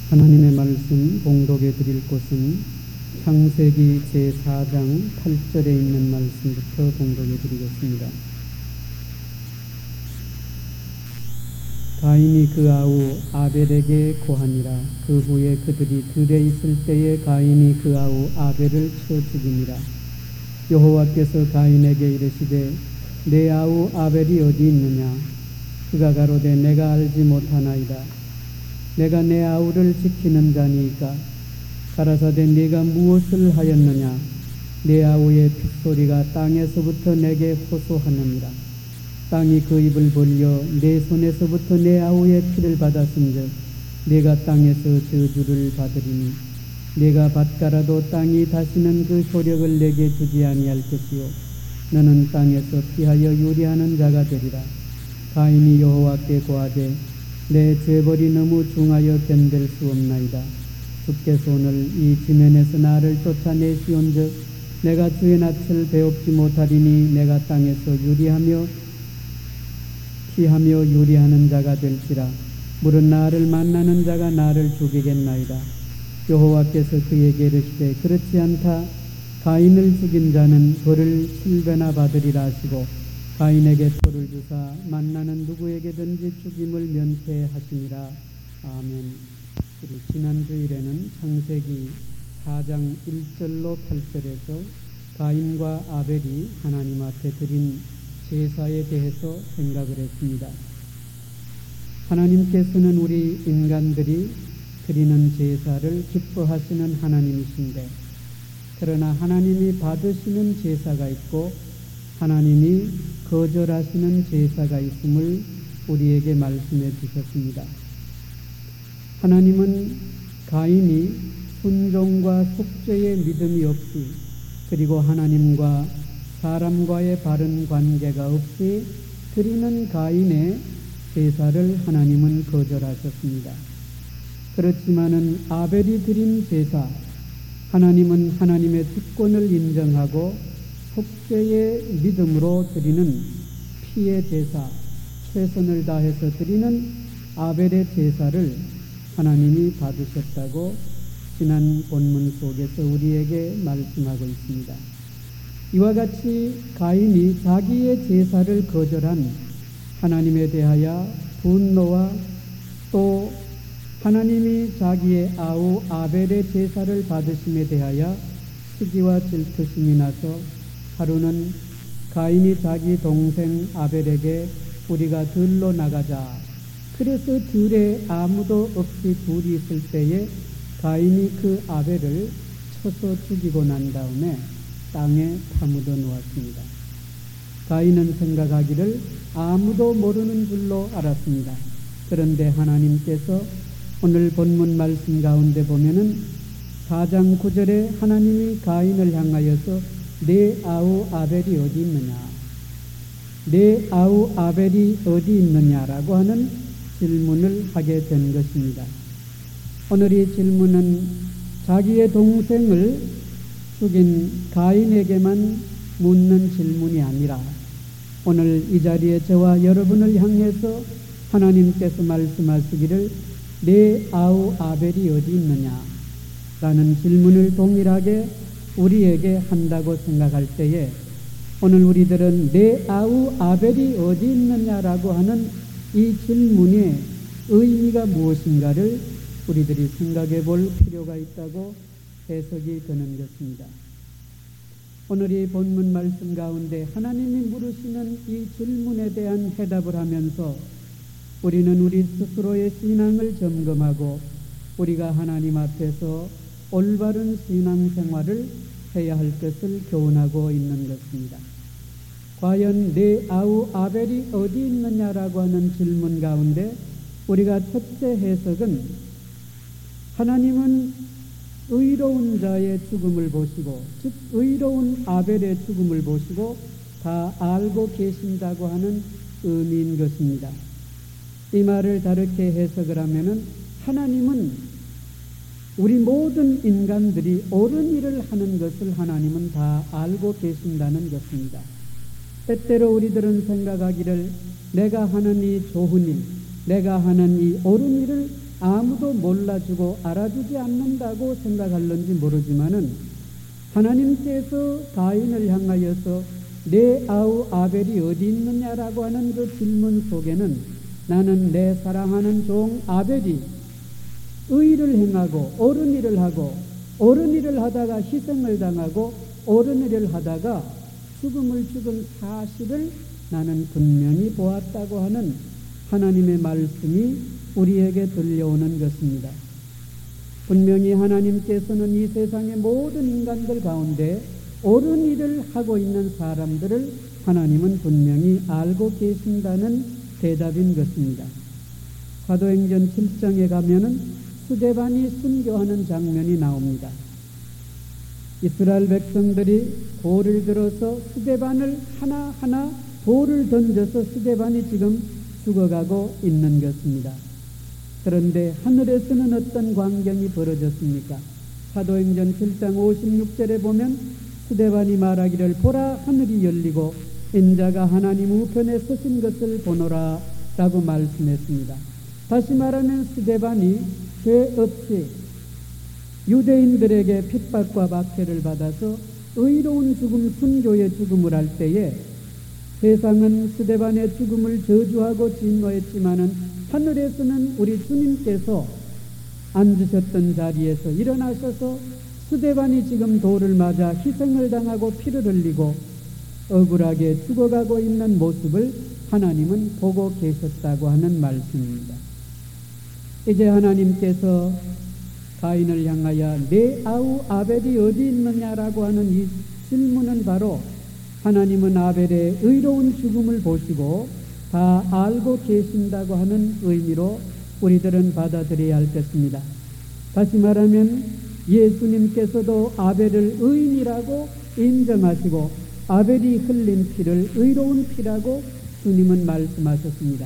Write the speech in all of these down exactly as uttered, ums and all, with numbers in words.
하나님의 말씀 봉독해 드릴 곳은 창세기 제사 장 팔 절에 있는 말씀부터 봉독해 드리겠습니다. 가인이 그 아우 아벨에게 고하니라. 그 후에 그들이 들에 있을 때에 가인이 그 아우 아벨을 쳐 죽이니라. 여호와께서 가인에게 이르시되 내 아우 아벨이 어디 있느냐? 그가 가로되 내가 알지 못하나이다. 내가 내 아우를 지키는 자니이까. 가라사대 네가 무엇을 하였느냐? 내 아우의 핏소리가 땅에서부터 내게 호소하느니라. 땅이 그 입을 벌려 내 손에서부터 내 아우의 피를 받았은즉 내가 땅에서 저주를 받으리니 내가 밭가라도 땅이 다시는 그 효력을 내게 주지 아니할 것이요 너는 땅에서 피하여 유리하는 자가 되리라. 가인이 여호와께 고하되 내 죄벌이 너무 중하여 견딜 수 없나이다. 주께서 오늘 이 지면에서 나를 쫓아내시온즉 내가 주의 낯을 배웁지 못하리니 내가 땅에서 유리하며 피하며 유리하는 자가 될지라. 물은 나를 만나는 자가 나를 죽이겠나이다. 여호와께서 그에게 이르시되 그렇지 않다. 가인을 죽인 자는 벌을 칠 배나 받으리라 하시고 가인에게 토를 주사 만나는 누구에게든지 죽임을 면케하시니라. 아멘. 우리 지난 주일에는 창세기 사 장 일 절로 팔 절에서 가인과 아벨이 하나님 앞에 드린 제사에 대해서 생각을 했습니다. 하나님께서는 우리 인간들이 드리는 제사를 기뻐하시는 하나님이신데, 그러나 하나님이 받으시는 제사가 있고 하나님이 거절하시는 제사가 있음을 우리에게 말씀해 주셨습니다. 하나님은 가인이 순종과 속죄의 믿음이 없이, 그리고 하나님과 사람과의 바른 관계가 없이 드리는 가인의 제사를 하나님은 거절하셨습니다. 그렇지만은 아벨이 드린 제사, 하나님은 하나님의 주권을 인정하고 속죄의 믿음으로 드리는 피의 제사, 최선을 다해서 드리는 아벨의 제사를 하나님이 받으셨다고 지난 본문 속에서 우리에게 말씀하고 있습니다. 이와 같이 가인이 자기의 제사를 거절한 하나님에 대하여 분노와 또 하나님이 자기의 아우 아벨의 제사를 받으심에 대하여 시기와 질투심이 나서 하루는 가인이 자기 동생 아벨에게 우리가 들로 나가자. 그래서 들에 아무도 없이 둘이 있을 때에 가인이 그 아벨을 쳐서 죽이고 난 다음에 땅에 파묻어 놓았습니다. 가인은 생각하기를 아무도 모르는 줄로 알았습니다. 그런데 하나님께서 오늘 본문 말씀 가운데 보면은 사 장 구 절에 하나님이 가인을 향하여서 내 아우 아벨이 어디 있느냐, 내 아우 아벨이 어디 있느냐라고 하는 질문을 하게 된 것입니다. 오늘 이 질문은 자기의 동생을 죽인 가인에게만 묻는 질문이 아니라 오늘 이 자리에 저와 여러분을 향해서 하나님께서 말씀하시기를 내 아우 아벨이 어디 있느냐 라는 질문을 동일하게 우리에게 한다고 생각할 때에 오늘 우리들은 내 아우 아벨이 어디 있느냐라고 하는 이 질문의 의미가 무엇인가를 우리들이 생각해 볼 필요가 있다고 해석이 되는 것입니다. 오늘 이 본문 말씀 가운데 하나님이 물으시는 이 질문에 대한 해답을 하면서 우리는 우리 스스로의 신앙을 점검하고 우리가 하나님 앞에서 올바른 신앙생활을 해야 할 것을 교훈하고 있는 것입니다. 과연 내 아우 아벨이 어디 있느냐라고 하는 질문 가운데 우리가 첫째 해석은 하나님은 의로운 자의 죽음을 보시고, 즉 의로운 아벨의 죽음을 보시고 다 알고 계신다고 하는 의미인 것입니다. 이 말을 다르게 해석을 하면은 하나님은 우리 모든 인간들이 옳은 일을 하는 것을 하나님은 다 알고 계신다는 것입니다. 때때로 우리들은 생각하기를 내가 하는 이 좋은 일, 내가 하는 이 옳은 일을 아무도 몰라주고 알아주지 않는다고 생각할런지 모르지만은 하나님께서 가인을 향하여서 내 아우 아벨이 어디 있느냐라고 하는 그 질문 속에는 나는 내 사랑하는 종 아벨이 의를 행하고 옳은 일을 하고 옳은 일을 하다가 희생을 당하고 옳은 일을 하다가 죽음을 죽은 사실을 나는 분명히 보았다고 하는 하나님의 말씀이 우리에게 들려오는 것입니다. 분명히 하나님께서는 이 세상의 모든 인간들 가운데 옳은 일을 하고 있는 사람들을 하나님은 분명히 알고 계신다는 대답인 것입니다. 사도행전 칠 장에 가면은 스데반이 순교하는 장면이 나옵니다. 이스라엘 백성들이 돌을 들어서 스데반을 하나하나 돌을 던져서 스데반이 지금 죽어가고 있는 것입니다. 그런데 하늘에서는 어떤 광경이 벌어졌습니까? 사도행전 칠 장 오십육 절에 보면 스데반이 말하기를 보라 하늘이 열리고 인자가 하나님 우편에 서신 것을 보노라 라고 말씀했습니다. 다시 말하면 스데반이 죄 없이 유대인들에게 핍박과 박해를 받아서 의로운 죽음, 순교의 죽음을 할 때에 세상은 스데반의 죽음을 저주하고 진노했지만은 하늘에서는 우리 주님께서 앉으셨던 자리에서 일어나셔서 스데반이 지금 돌을 맞아 희생을 당하고 피를 흘리고 억울하게 죽어가고 있는 모습을 하나님은 보고 계셨다고 하는 말씀입니다. 이제 하나님께서 가인을 향하여 내 아우 아벨이 어디 있느냐라고 하는 이 질문은 바로 하나님은 아벨의 의로운 죽음을 보시고 다 알고 계신다고 하는 의미로 우리들은 받아들여야 할 것입니다. 다시 말하면 예수님께서도 아벨을 의인이라고 인정하시고 아벨이 흘린 피를 의로운 피라고 주님은 말씀하셨습니다.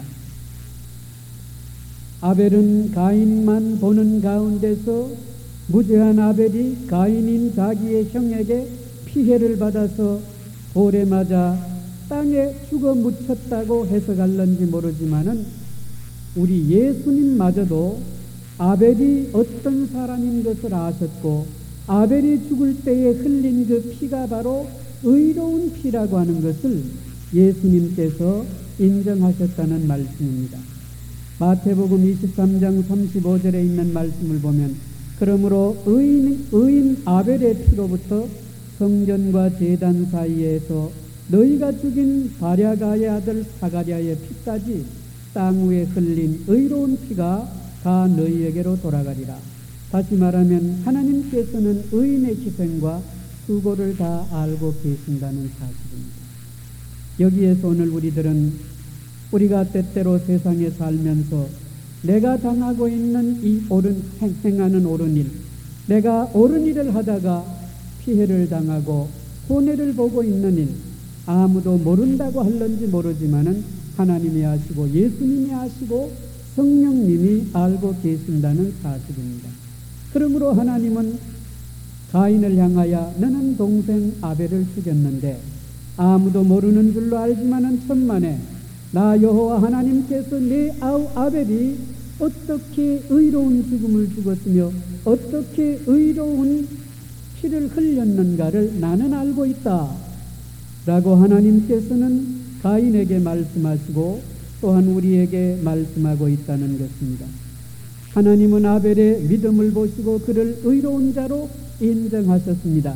아벨은 가인만 보는 가운데서 무죄한 아벨이 가인인 자기의 형에게 피해를 받아서 돌에 맞아 땅에 죽어 묻혔다고 해석할런지 모르지만은 우리 예수님마저도 아벨이 어떤 사람인 것을 아셨고 아벨이 죽을 때에 흘린 그 피가 바로 의로운 피라고 하는 것을 예수님께서 인정하셨다는 말씀입니다. 마태복음 이십삼 장 삼십오 절에 있는 말씀을 보면 그러므로 의인, 의인 아벨의 피로부터 성전과 제단 사이에서 너희가 죽인 바랴가의 아들 사가랴의 피까지 땅 위에 흘린 의로운 피가 다 너희에게로 돌아가리라. 다시 말하면 하나님께서는 의인의 희생과 수고를 다 알고 계신다는 사실입니다. 여기에서 오늘 우리들은 우리가 때때로 세상에 살면서 내가 당하고 있는 이 옳은 행하는 옳은 일, 내가 옳은 일을 하다가 피해를 당하고 손해를 보고 있는 일, 아무도 모른다고 할런지 모르지만은 하나님이 아시고 예수님이 아시고 성령님이 알고 계신다는 사실입니다. 그러므로 하나님은 가인을 향하여 너는 동생 아벨을 죽였는데 아무도 모르는 줄로 알지만은 천만에 나 여호와 하나님께서 내 아우 아벨이 어떻게 의로운 죽음을 죽었으며 어떻게 의로운 피를 흘렸는가를 나는 알고 있다 라고 하나님께서는 가인에게 말씀하시고 또한 우리에게 말씀하고 있다는 것입니다. 하나님은 아벨의 믿음을 보시고 그를 의로운 자로 인정하셨습니다.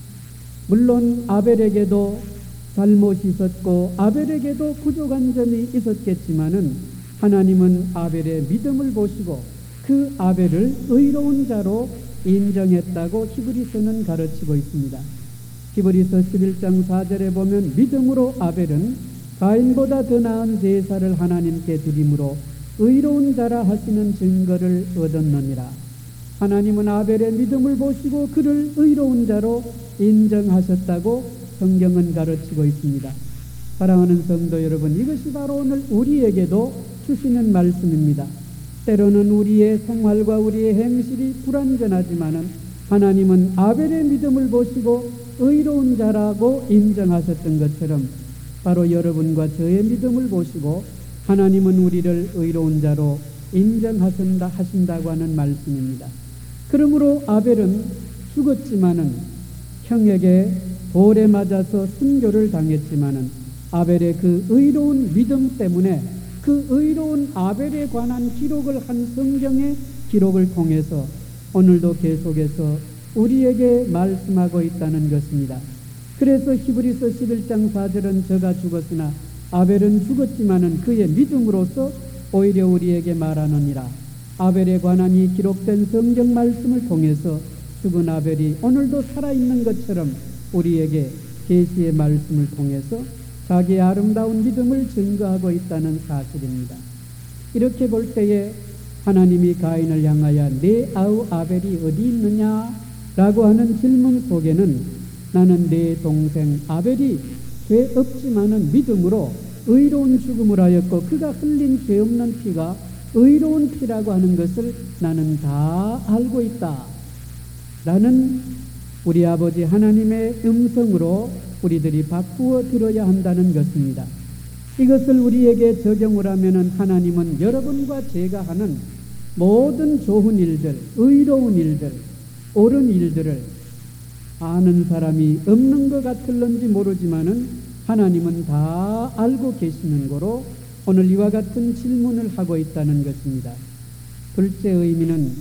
물론 아벨에게도 잘못이 있었고 아벨에게도 부족한 점이 있었겠지만은 하나님은 아벨의 믿음을 보시고 그 아벨을 의로운 자로 인정했다고 히브리서는 가르치고 있습니다. 히브리서 십일 장 사 절에 보면 믿음으로 아벨은 가인보다 더 나은 제사를 하나님께 드림으로 의로운 자라 하시는 증거를 얻었느니라. 하나님은 아벨의 믿음을 보시고 그를 의로운 자로 인정하셨다고 성경은 가르치고 있습니다. 사랑하는 성도 여러분, 이것이 바로 오늘 우리에게도 주시는 말씀입니다. 때로는 우리의 생활과 우리의 행실이 불완전하지만은 하나님은 아벨의 믿음을 보시고 의로운 자라고 인정하셨던 것처럼 바로 여러분과 저의 믿음을 보시고 하나님은 우리를 의로운 자로 인정하신다 하신다고 하는 말씀입니다. 그러므로 아벨은 죽었지만은 형에게 돌에 맞아서 순교를 당했지만은 아벨의 그 의로운 믿음 때문에 그 의로운 아벨에 관한 기록을 한 성경의 기록을 통해서 오늘도 계속해서 우리에게 말씀하고 있다는 것입니다. 그래서 히브리서 십일 장 사 절은 저가 죽었으나 아벨은 죽었지만은 그의 믿음으로써 오히려 우리에게 말하느니라. 아벨에 관한 이 기록된 성경 말씀을 통해서 죽은 아벨이 오늘도 살아있는 것처럼 우리에게 계시의 말씀을 통해서 자기의 아름다운 믿음을 증거하고 있다는 사실입니다. 이렇게 볼 때에 하나님이 가인을 향하여 내 아우 아벨이 어디 있느냐 라고 하는 질문 속에는 나는 내 동생 아벨이 죄 없지만은 믿음으로 의로운 죽음을 하였고 그가 흘린 죄 없는 피가 의로운 피라고 하는 것을 나는 다 알고 있다 라는 우리 아버지 하나님의 음성으로 우리들이 바꾸어 들어야 한다는 것입니다. 이것을 우리에게 적용을 하면은 하나님은 여러분과 제가 하는 모든 좋은 일들, 의로운 일들, 옳은 일들을 아는 사람이 없는 것 같을런지 모르지만은 하나님은 다 알고 계시는 거로 오늘 이와 같은 질문을 하고 있다는 것입니다. 둘째 의미는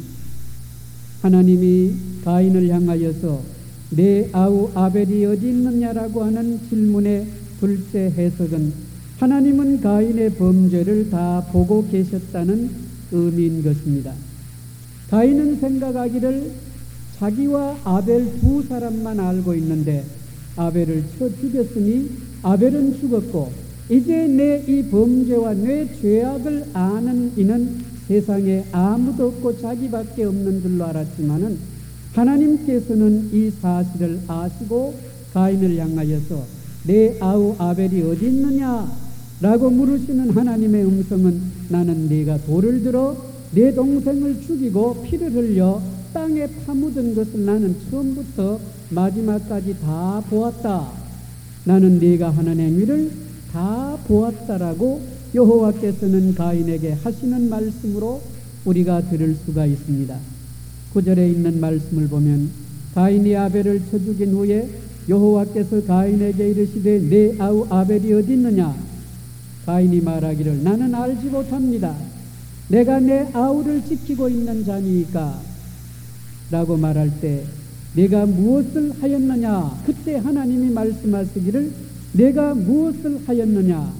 하나님이 가인을 향하여서 내 아우 아벨이 어디 있느냐라고 하는 질문의 둘째 해석은 하나님은 가인의 범죄를 다 보고 계셨다는 의미인 것입니다. 가인은 생각하기를 자기와 아벨 두 사람만 알고 있는데 아벨을 쳐 죽였으니 아벨은 죽었고 이제 내 이 범죄와 내 죄악을 아는 이는 세상에 아무도 없고 자기밖에 없는 줄로 알았지만은 하나님께서는 이 사실을 아시고 가인을 향하여서 내 아우 아벨이 어디 있느냐 라고 물으시는 하나님의 음성은 나는 네가 돌을 들어 내 동생을 죽이고 피를 흘려 땅에 파묻은 것을 나는 처음부터 마지막까지 다 보았다. 나는 네가 하는 행위를 다 보았다라고 여호와께서는 가인에게 하시는 말씀으로 우리가 들을 수가 있습니다. 구 절에 있는 말씀을 보면 가인이 아벨을 쳐 죽인 후에 여호와께서 가인에게 이르시되 내 아우 아벨이 어디 있느냐? 가인이 말하기를 나는 알지 못합니다. 내가 내 아우를 지키고 있는 자니까 라고 말할 때 내가 무엇을 하였느냐? 그때 하나님이 말씀하시기를 내가 무엇을 하였느냐?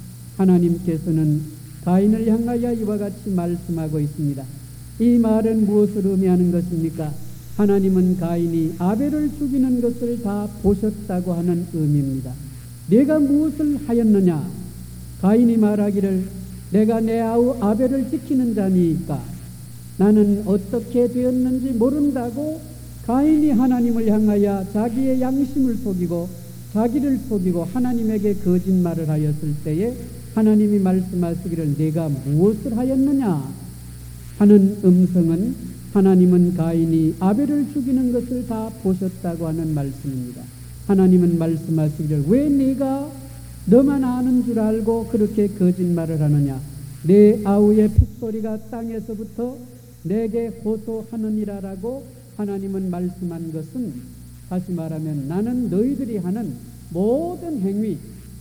하나님께서는 가인을 향하여 이와 같이 말씀하고 있습니다. 이 말은 무엇을 의미하는 것입니까? 하나님은 가인이 아벨을 죽이는 것을 다 보셨다고 하는 의미입니다. 내가 무엇을 하였느냐? 가인이 말하기를 내가 내 아우 아벨을 지키는 자니까 나는 어떻게 되었는지 모른다고 가인이 하나님을 향하여 자기의 양심을 속이고 자기를 속이고 하나님에게 거짓말을 하였을 때에 하나님이 말씀하시기를 내가 무엇을 하였느냐 하는 음성은 하나님은 가인이 아벨을 죽이는 것을 다 보셨다고 하는 말씀입니다. 하나님은 말씀하시기를 왜 네가 너만 아는 줄 알고 그렇게 거짓말을 하느냐? 내 아우의 핏소리가 땅에서부터 내게 호소하느니라라고 하나님은 말씀한 것은 다시 말하면 나는 너희들이 하는 모든 행위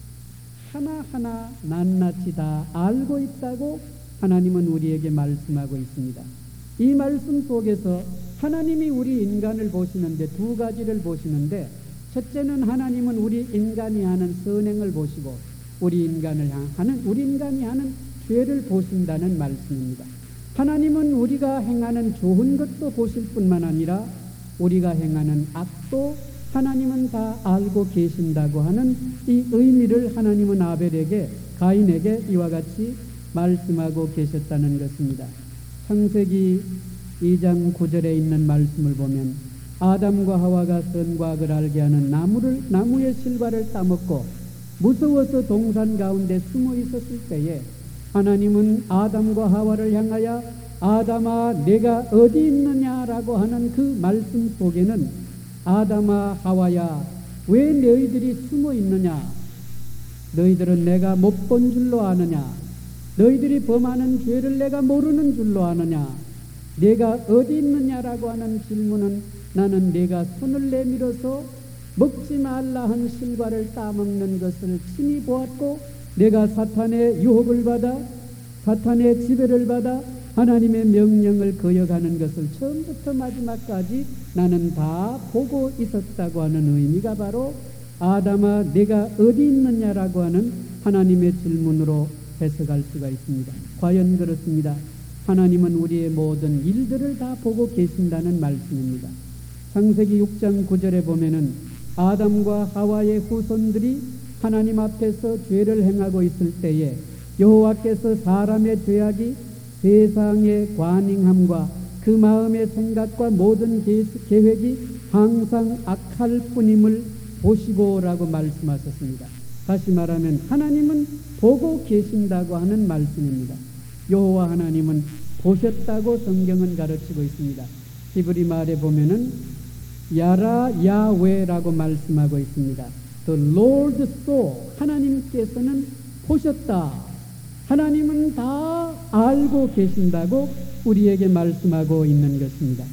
하나하나 낱낱이 다 알고 있다고 하나님은 우리에게 말씀하고 있습니다. 이 말씀 속에서 하나님이 우리 인간을 보시는데 두 가지를 보시는데 첫째는 하나님은 우리 인간이 하는 선행을 보시고 우리 인간을 하는 우리 인간이 하는 죄를 보신다는 말씀입니다. 하나님은 우리가 행하는 좋은 것도 보실 뿐만 아니라 우리가 행하는 악도 하나님은 다 알고 계신다고 하는 이 의미를 하나님은 아벨에게 가인에게 이와 같이 말씀하고 계셨다는 것입니다. 창세기 이 장 구 절에 있는 말씀을 보면 아담과 하와가 선과 악을 알게 하는 나무를, 나무의 실과를 따먹고 무서워서 동산 가운데 숨어 있었을 때에 하나님은 아담과 하와를 향하여 아담아 내가 어디 있느냐라고 하는 그 말씀 속에는 아담아 하와야 왜 너희들이 숨어 있느냐? 너희들은 내가 못 본 줄로 아느냐? 너희들이 범하는 죄를 내가 모르는 줄로 아느냐? 내가 어디 있느냐라고 하는 질문은 나는 내가 손을 내밀어서 먹지 말라 한 실과를 따먹는 것을 친히 보았고 내가 사탄의 유혹을 받아 사탄의 지배를 받아 하나님의 명령을 거역하는 것을 처음부터 마지막까지 나는 다 보고 있었다고 하는 의미가 바로 아담아 내가 어디 있느냐라고 하는 하나님의 질문으로 해석할 수가 있습니다. 과연 그렇습니다. 하나님은 우리의 모든 일들을 다 보고 계신다는 말씀입니다. 창세기 육 장 구 절에 보면은 아담과 하와의 후손들이 하나님 앞에서 죄를 행하고 있을 때에 여호와께서 사람의 죄악이 세상의 관행함과 그 마음의 생각과 모든 계획이 항상 악할 뿐임을 보시고라고 말씀하셨습니다. 다시 말하면 하나님은 보고 계신다고 하는 말씀입니다. 여호와 하나님은 보셨다고 성경은 가르치고 있습니다. 히브리 말에 보면은 야라 야웨라고 말씀하고 있습니다. The Lord saw, 하나님께서는 보셨다. 하나님은 다 알고 계신다고 우리에게 말씀하고 있는 것입니다.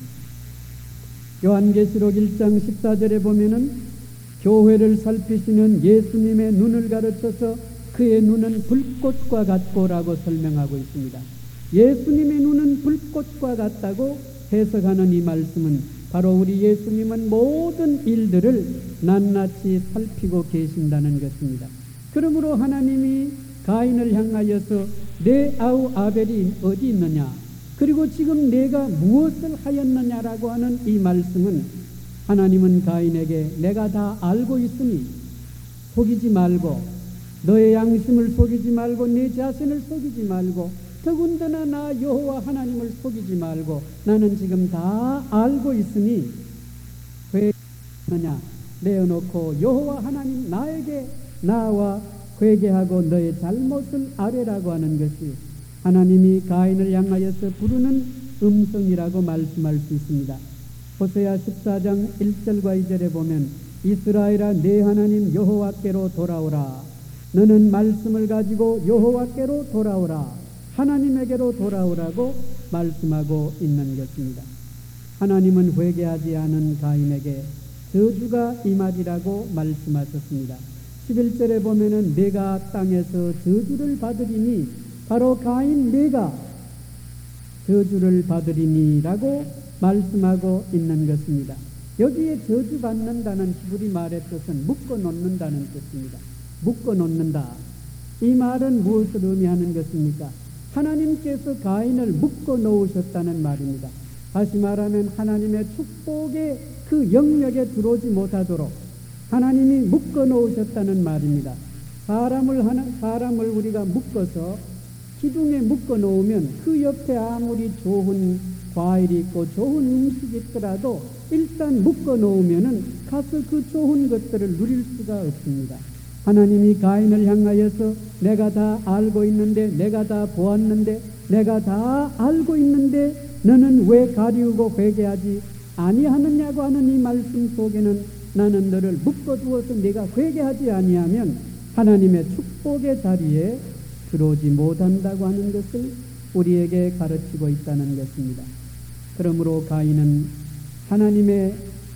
요한계시록 일 장 십사 절에 보면은 교회를 살피시는 예수님의 눈을 가르쳐서 그의 눈은 불꽃과 같고라고 설명하고 있습니다. 예수님의 눈은 불꽃과 같다고 해석하는 이 말씀은 바로 우리 예수님은 모든 일들을 낱낱이 살피고 계신다는 것입니다. 그러므로 하나님이 가인을 향하여서 내 아우 아벨이 어디 있느냐, 그리고 지금 내가 무엇을 하였느냐라고 하는 이 말씀은 하나님은 가인에게 내가 다 알고 있으니 속이지 말고, 너의 양심을 속이지 말고, 내 자신을 속이지 말고, 더군다나 나 여호와 하나님을 속이지 말고 나는 지금 다 알고 있으니 왜 하느냐 내어놓고 여호와 하나님 나에게 나와 회개하고 너의 잘못을 아뢰라고 하는 것이 하나님이 가인을 향하여서 부르는 음성이라고 말씀할 수 있습니다. 호세아 십사 장 일 절과 이 절에 보면 이스라엘아 내 하나님 여호와께로 돌아오라. 너는 말씀을 가지고 여호와께로 돌아오라. 하나님에게로 돌아오라고 말씀하고 있는 것입니다. 하나님은 회개하지 않은 가인에게 저주가 임하리라고 말씀하셨습니다. 십일 절에 보면은 내가 땅에서 저주를 받으리니, 바로 가인 내가 저주를 받으리니라고 말씀하고 있는 것입니다. 여기에 저주받는다는 히브리 말의 뜻은 묶어놓는다는 뜻입니다. 묶어놓는다. 이 말은 무엇을 의미하는 것입니까? 하나님께서 가인을 묶어놓으셨다는 말입니다. 다시 말하면 하나님의 축복의 그 영역에 들어오지 못하도록 하나님이 묶어놓으셨다는 말입니다. 사람을 하나, 사람을 우리가 묶어서 기둥에 묶어놓으면 그 옆에 아무리 좋은 과일이 있고 좋은 음식이 있더라도 일단 묶어놓으면은 가서 그 좋은 것들을 누릴 수가 없습니다. 하나님이 가인을 향하여서 내가 다 알고 있는데, 내가 다 보았는데, 내가 다 알고 있는데 너는 왜 가리우고 회개하지 아니하느냐고 하는 이 말씀 속에는 나는 너를 묶어두어서 네가 회개하지 아니하면 하나님의 축복의 자리에 들어오지 못한다고 하는 것을 우리에게 가르치고 있다는 것입니다. 그러므로 가인은 하나님의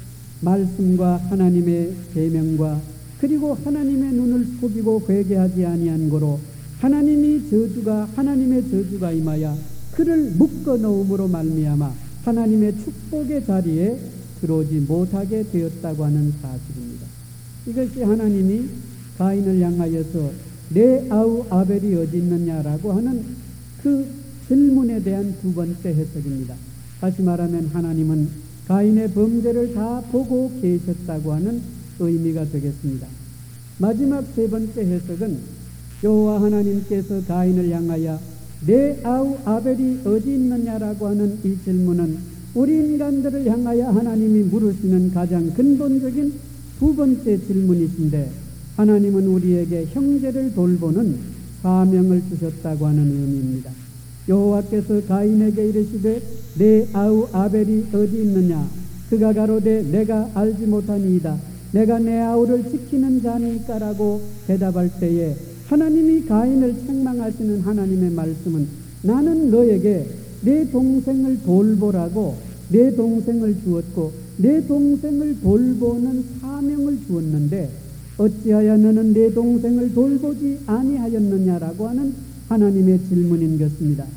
말씀과 하나님의 계명과 그리고 하나님의 눈을 속이고 회개하지 아니한 고로 하나님이 저주가 하나님의 저주가 임하여 그를 묶어 놓음으로 말미암아 하나님의 축복의 자리에 들어오지 못하게 되었다고 하는 사실입니다. 이것이 하나님이 가인을 향하여서 내 아우 아벨이 어디 있느냐라고 하는 그 질문에 대한 두 번째 해석입니다. 다시 말하면 하나님은 가인의 범죄를 다 보고 계셨다고 하는 의미가 되겠습니다. 마지막 세 번째 해석은 여호와 하나님께서 가인을 향하여 내 아우 아벨이 어디 있느냐라고 하는 이 질문은 우리 인간들을 향하여 하나님이 물으시는 가장 근본적인 두 번째 질문이신데, 하나님은 우리에게 형제를 돌보는 사명을 주셨다고 하는 의미입니다. 여호와께서 가인에게 이르시되 내 아우 아벨이 어디 있느냐? 그가 가로되 내가 알지 못하니이다. 내가 내 아우를 지키는 자니까라고 대답할 때에 하나님이 가인을 책망하시는 하나님의 말씀은 나는 너에게 내 동생을 돌보라고 내 동생을 주었고 내 동생을 돌보는 사명을 주었는데 어찌하여 너는 내 동생을 돌보지 아니하였느냐라고 하는 하나님의 질문인 것입니다.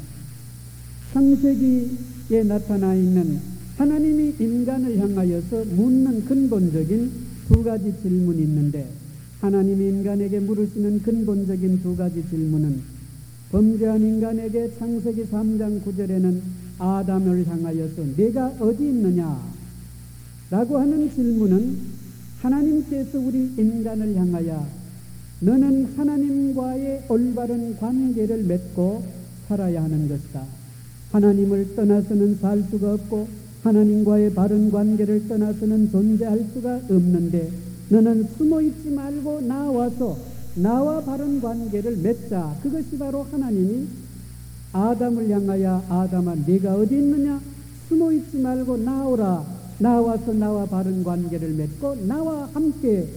창세기에 나타나 있는 하나님이 인간을 향하여서 묻는 근본적인 두 가지 질문이 있는데 하나님이 인간에게 물으시는 근본적인 두 가지 질문은 범죄한 인간에게 창세기 삼 장 구 절에는 아담을 향하여서 내가 어디 있느냐 라고 하는 질문은 하나님께서 우리 인간을 향하여 너는 하나님과의 올바른 관계를 맺고 살아야 하는 것이다. 하나님을 떠나서는 살 수가 없고 하나님과의 바른 관계를 떠나서는 존재할 수가 없는데 너는 숨어있지 말고 나와서 나와 바른 관계를 맺자. 그것이 바로 하나님이 아담을 향하여 아담아 네가 어디 있느냐 숨어있지 말고 나오라. 나와서 나와 바른 관계를 맺고 나와 함께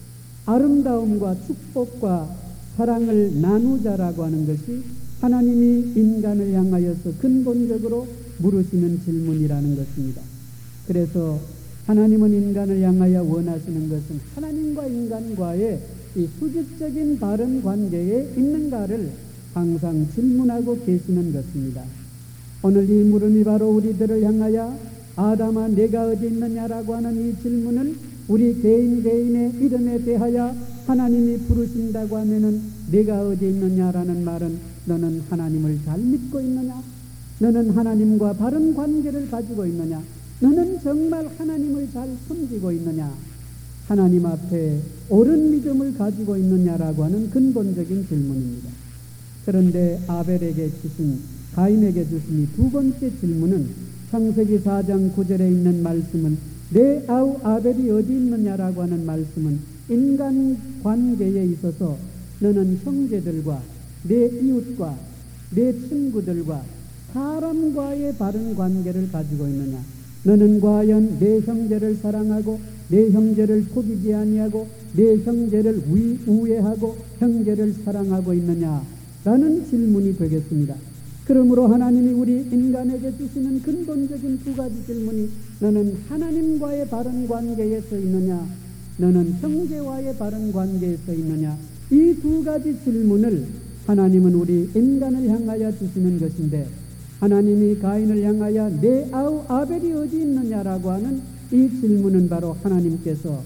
아름다움과 축복과 사랑을 나누자라고 하는 것이 하나님이 인간을 향하여서 근본적으로 물으시는 질문이라는 것입니다. 그래서 하나님은 인간을 향하여 원하시는 것은 하나님과 인간과의 이 수직적인 바른 관계에 있는가를 항상 질문하고 계시는 것입니다. 오늘 이 물음이 바로 우리들을 향하여 아담아 내가 어디 있느냐라고 하는 이 질문을 우리 개인 개인의 이름에 대하여 하나님이 부르신다고 하면은 내가 어디 있느냐라는 말은 너는 하나님을 잘 믿고 있느냐? 너는 하나님과 바른 관계를 가지고 있느냐? 너는 정말 하나님을 잘 섬기고 있느냐? 하나님 앞에 옳은 믿음을 가지고 있느냐라고 하는 근본적인 질문입니다. 그런데 아벨에게 주신, 가인에게 주신 이 두 번째 질문은 창세기 사 장 구 절에 있는 말씀은 내 아우 아벨이 어디 있느냐라고 하는 말씀은 인간 관계에 있어서 너는 형제들과 내 이웃과 내 친구들과 사람과의 바른 관계를 가지고 있느냐? 너는 과연 내 형제를 사랑하고 내 형제를 속이지 아니하고 내 형제를 위, 우애하고 형제를 사랑하고 있느냐? 라는 질문이 되겠습니다. 그러므로 하나님이 우리 인간에게 주시는 근본적인 두 가지 질문이 너는 하나님과의 바른 관계에 서 있느냐? 너는 형제와의 바른 관계에 서 있느냐? 이 두 가지 질문을 하나님은 우리 인간을 향하여 주시는 것인데 하나님이 가인을 향하여 내 아우 아벨이 어디 있느냐라고 하는 이 질문은 바로 하나님께서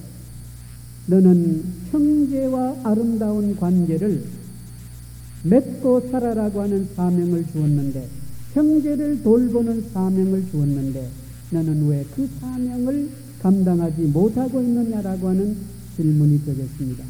너는 형제와 아름다운 관계를 맺고 살아라고 하는 사명을 주었는데 형제를 돌보는 사명을 주었는데 너는 왜 그 사명을 감당하지 못하고 있느냐라고 하는 질문이 되겠습니다.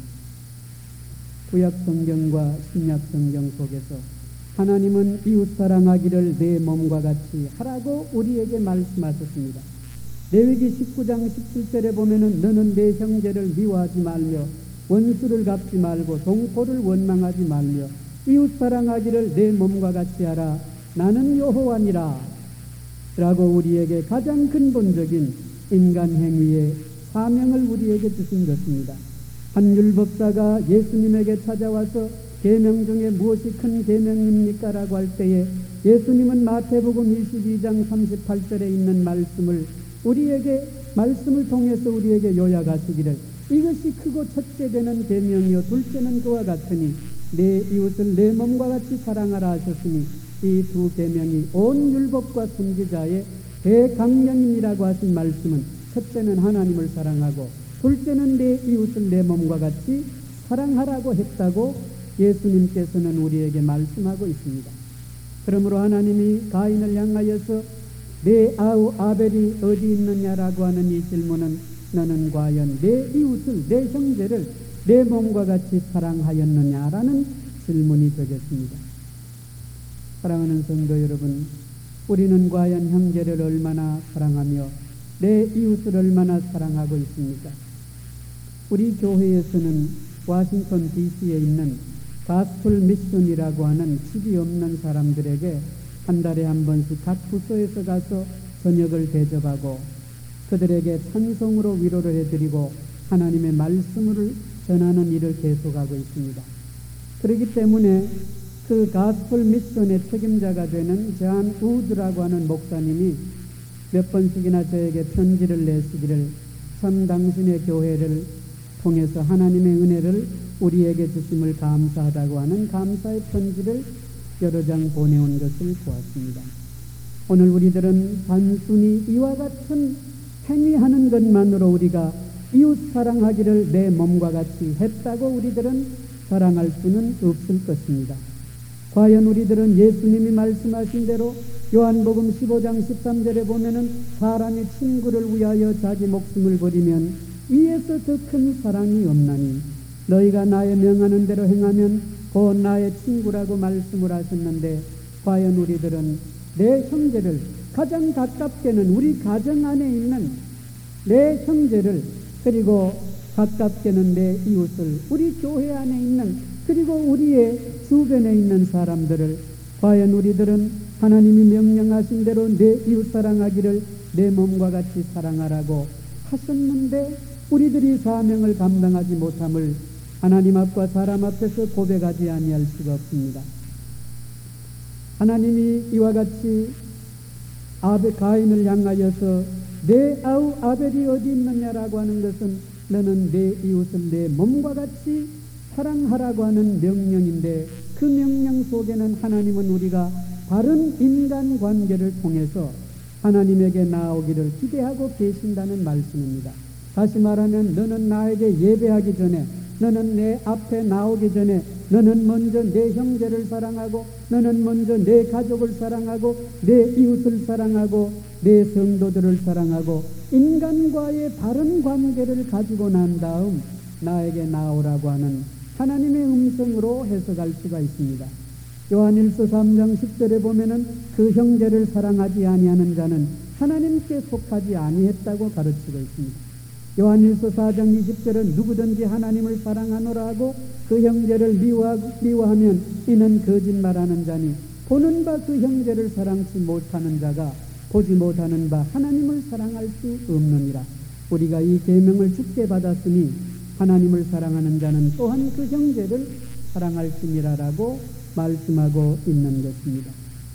구약성경과 신약성경 속에서 하나님은 이웃사랑하기를 내 몸과 같이 하라고 우리에게 말씀하셨습니다. 레위기 십구 장 십칠 절에 보면은 너는 내 형제를 미워하지 말며 원수를 갚지 말고 동포를 원망하지 말며 이웃사랑하기를 내 몸과 같이 하라. 나는 여호와니라 라고 우리에게 가장 근본적인 인간 행위의 사명을 우리에게 주신 것입니다. 한 율법사가 예수님에게 찾아와서 계명 중에 무엇이 큰 계명입니까? 라고 할 때에 예수님은 마태복음 이십이 장 삼십팔 절에 있는 말씀을 우리에게 말씀을 통해서 우리에게 요약하시기를 이것이 크고 첫째 되는 계명이요 둘째는 그와 같으니 내 이웃을 내 몸과 같이 사랑하라 하셨으니 이 두 계명이 온 율법과 선지자의 대강령이라고 하신 말씀은 첫째는 하나님을 사랑하고 둘째는 내 이웃을 내 몸과 같이 사랑하라고 했다고 예수님께서는 우리에게 말씀하고 있습니다. 그러므로 하나님이 가인을 향하여서 내 아우 아벨이 어디 있느냐라고 하는 이 질문은 너는 과연 내 이웃을 내 형제를 내 몸과 같이 사랑하였느냐라는 질문이 되겠습니다. 사랑하는 성도 여러분, 우리는 과연 형제를 얼마나 사랑하며 내 이웃을 얼마나 사랑하고 있습니까? 우리 교회에서는 워싱턴 디씨에 있는 가스플 미션이라고 하는 집이 없는 사람들에게 한 달에 한 번씩 각 부서에서 가서 저녁을 대접하고 그들에게 찬송으로 위로를 해드리고 하나님의 말씀을 전하는 일을 계속하고 있습니다. 그렇기 때문에 그 가스펠 미션의 책임자가 되는 존 우드라고 하는 목사님이 몇 번씩이나 저에게 편지를 내시기를 참 당신의 교회를 통해서 하나님의 은혜를 우리에게 주심을 감사하다고 하는 감사의 편지를 여러 장 보내온 것을 보았습니다. 오늘 우리들은 단순히 이와 같은 행위하는 것만으로 우리가 이웃 사랑하기를 내 몸과 같이 했다고 우리들은 자랑할 수는 없을 것입니다. 과연 우리들은 예수님이 말씀하신 대로 요한복음 십오 장 십삼 절에 보면은 사람이 친구를 위하여 자기 목숨을 버리면 이에서 더 큰 사랑이 없나니 너희가 나의 명하는 대로 행하면 곧 나의 친구라고 말씀을 하셨는데, 과연 우리들은 내 형제를, 가장 가깝게는 우리 가정 안에 있는 내 형제를, 그리고 가깝게는 내 이웃을, 우리 교회 안에 있는, 그리고 우리의 주변에 있는 사람들을 과연 우리들은 하나님이 명령하신 대로 내 이웃 사랑하기를 내 몸과 같이 사랑하라고 하셨는데 우리들이 사명을 감당하지 못함을 하나님 앞과 사람 앞에서 고백하지 아니할 수가 없습니다. 하나님이 이와 같이 아벨 가인을 향하여서 내 아우 아벨이 어디 있느냐라고 하는 것은 너는 내 이웃을 내 몸과 같이 사랑하라고 하는 명령인데, 그 명령 속에는 하나님은 우리가 바른 인간관계를 통해서 하나님에게 나아오기를 기대하고 계신다는 말씀입니다. 다시 말하면 너는 나에게 예배하기 전에, 너는 내 앞에 나오기 전에 너는 먼저 내 형제를 사랑하고, 너는 먼저 내 가족을 사랑하고, 내 이웃을 사랑하고, 내 성도들을 사랑하고 인간과의 바른 관계를 가지고 난 다음 나에게 나오라고 하는 하나님의 음성으로 해석할 수가 있습니다. 요한일서 삼 장 십 절에 보면은 그 형제를 사랑하지 아니하는 자는 하나님께 속하지 아니했다고 가르치고 있습니다. 요한일서 사 장 이십 절은 누구든지 하나님을 사랑하노라 하고 그 형제를 미워하면 이는 거짓말하는 자니 보는 바 그 형제를 사랑치 못하는 자가 보지 못하는 바 하나님을 사랑할 수 없느니라. 우리가 이 계명을 주께 받았으니 하나님을 사랑하는 자는 또한 그 형제를 사랑할지니라라고 말씀하고 있는 것입니다.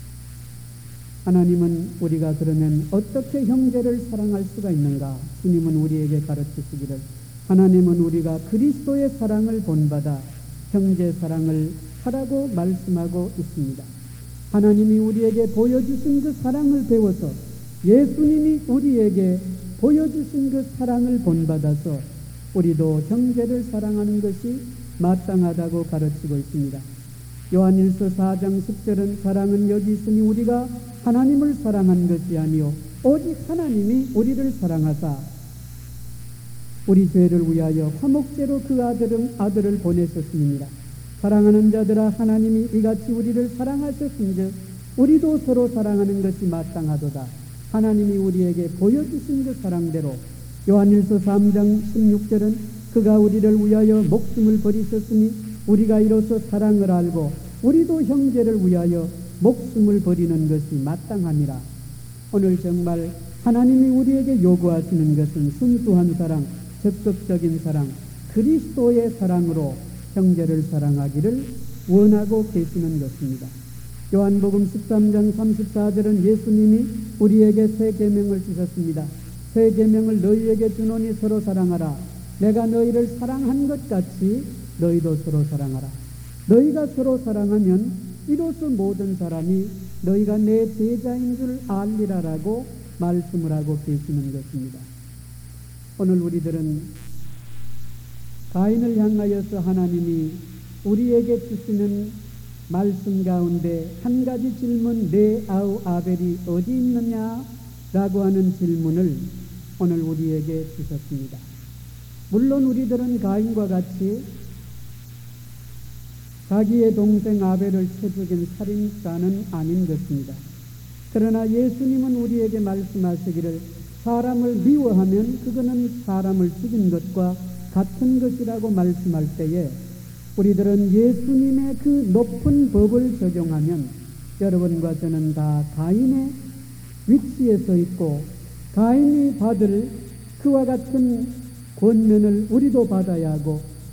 하나님은 우리가 그러면 어떻게 형제를 사랑할 수가 있는가? 주님은 우리에게 가르치시기를 하나님은 우리가 그리스도의 사랑을 본받아 형제 사랑을 하라고 말씀하고 있습니다. 하나님이 우리에게 보여주신 그 사랑을 배워서 예수님이 우리에게 보여주신 그 사랑을 본받아서 우리도 형제를 사랑하는 것이 마땅하다고 가르치고 있습니다. 요한일서 사 장 십 절은 사랑은 여기 있으니 우리가 하나님을 사랑한 것이 아니요 오직 하나님이 우리를 사랑하사 우리 죄를 위하여 화목제로 그 아들은 아들을 보내셨습니다. 사랑하는 자들아 하나님이 이같이 우리를 사랑하셨은즉 우리도 서로 사랑하는 것이 마땅하도다. 하나님이 우리에게 보여주신 그 사랑대로 요한일서 삼 장 십육 절은 그가 우리를 위하여 목숨을 버리셨으니 우리가 이로써 사랑을 알고 우리도 형제를 위하여 목숨을 버리는 것이 마땅하니라. 오늘 정말 하나님이 우리에게 요구하시는 것은 순수한 사랑, 적극적인 사랑, 그리스도의 사랑으로 형제를 사랑하기를 원하고 계시는 것입니다. 요한복음 십삼 장 삼십사 절은 예수님이 우리에게 새 계명을 주셨습니다. 새 계명을 너희에게 주노니 서로 사랑하라. 내가 너희를 사랑한 것 같이 너희도 서로 사랑하라. 너희가 서로 사랑하면 이로써 모든 사람이 너희가 내 제자인 줄 알리라라고 말씀을 하고 계시는 것입니다. 오늘 우리들은 가인을 향하여서 하나님이 우리에게 주시는 말씀 가운데 한 가지 질문, 내 아우 아벨이 어디 있느냐라고 하는 질문을 오늘 우리에게 주셨습니다. 물론 우리들은 가인과 같이 자기의 동생 아벨을 쳐 죽인 살인자는 아닌 것입니다. 그러나 예수님은 우리에게 말씀하시기를 사람을 미워하면 그거는 사람을 죽인 것과 같은 것이라고 말씀할 때에 우리들은 예수님의 그 높은 법을 적용하면 여러분과 저는 다 가인의 위치에 서 있고 가인이 받을 그와 같은 권면을 우리도 받아야 하고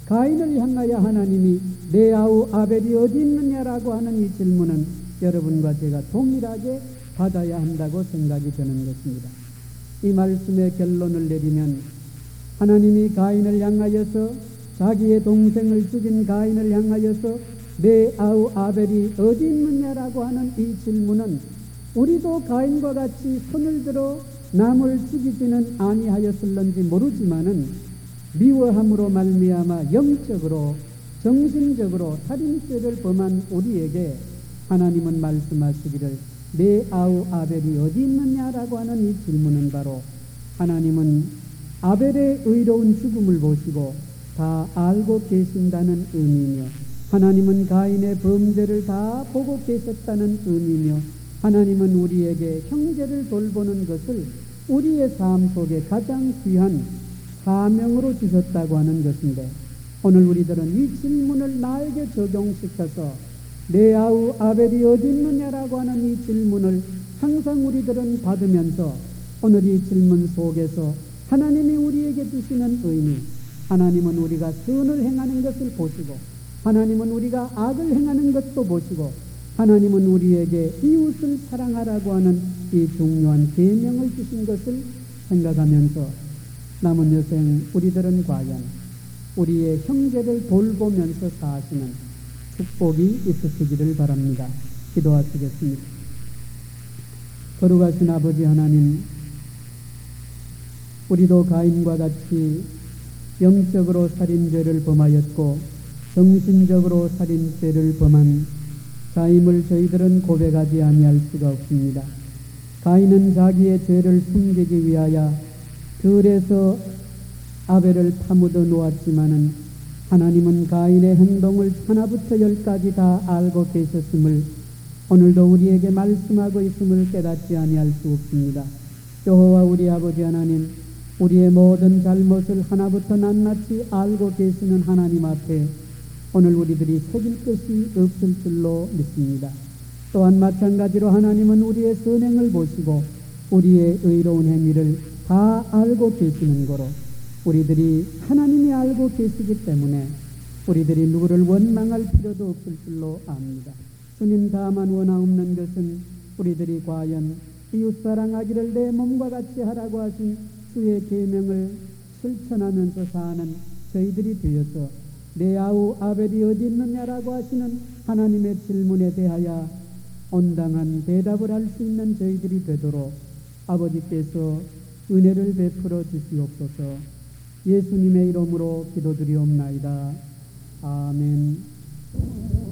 가인을 향하여 하나님이 내 아우 아벨이 어디 있느냐라고 하는 이 질문은 여러분과 제가 동일하게 받아야 한다고 생각이 드는 것입니다. 이 말씀의 결론을 내리면 하나님이 가인을 향하여서 자기의 동생을 죽인 가인을 향하여서 내 아우 아벨이 어디 있느냐라고 하는 이 질문은 우리도 가인과 같이 손을 들어 남을 죽이지는 아니하였을런지 모르지만은 미워함으로 말미암아 영적으로 정신적으로 살인죄를 범한 우리에게 하나님은 말씀하시기를 내 아우 아벨이 어디 있느냐라고 하는 이 질문은 바로 하나님은 아벨의 의로운 죽음을 보시고 다 알고 계신다는 의미며 하나님은 가인의 범죄를 다 보고 계셨다는 의미며 하나님은 우리에게 형제를 돌보는 것을 우리의 삶 속에 가장 귀한 사명으로 주셨다고 하는 것인데 오늘 우리들은 이 질문을 나에게 적용시켜서 내 아우 아벨이 어디 있느냐라고 하는 이 질문을 항상 우리들은 받으면서 오늘 이 질문 속에서 하나님이 우리에게 주시는 의미, 하나님은 우리가 선을 행하는 것을 보시고 하나님은 우리가 악을 행하는 것도 보시고 하나님은 우리에게 이웃을 사랑하라고 하는 이 중요한 계명을 주신 것을 생각하면서 남은 여생 우리들은 과연 우리의 형제를 돌보면서 사시는 축복이 있으시기를 바랍니다. 기도하시겠습니다. 거룩하신 아버지 하나님, 우리도 가인과 같이 영적으로 살인죄를 범하였고 정신적으로 살인죄를 범한 자임을 저희들은 고백하지 아니할 수가 없습니다. 가인은 자기의 죄를 숨기기 위하여 들에서 아벨을 파묻어 놓았지만은 하나님은 가인의 행동을 하나부터 열까지 다 알고 계셨음을 오늘도 우리에게 말씀하고 있음을 깨닫지 아니할 수 없습니다. 여호와 우리 아버지 하나님, 우리의 모든 잘못을 하나부터 낱낱이 알고 계시는 하나님 앞에 오늘 우리들이 속일 것이 없을 줄로 믿습니다. 또한 마찬가지로 하나님은 우리의 선행을 보시고 우리의 의로운 행위를 다 알고 계시는 거로 우리들이 하나님이 알고 계시기 때문에 우리들이 누구를 원망할 필요도 없을 줄로 압니다. 주님, 다만 원하옵는 것은 우리들이 과연 이웃 사랑하기를 내 몸과 같이 하라고 하신 주의 계명을 실천하면서 사는 저희들이 되어서 내 아우 아벨이 어디 있느냐라고 하시는 하나님의 질문에 대하여 온당한 대답을 할 수 있는 저희들이 되도록 아버지께서 은혜를 베풀어 주시옵소서. 예수님의 이름으로 기도드리옵나이다. 아멘.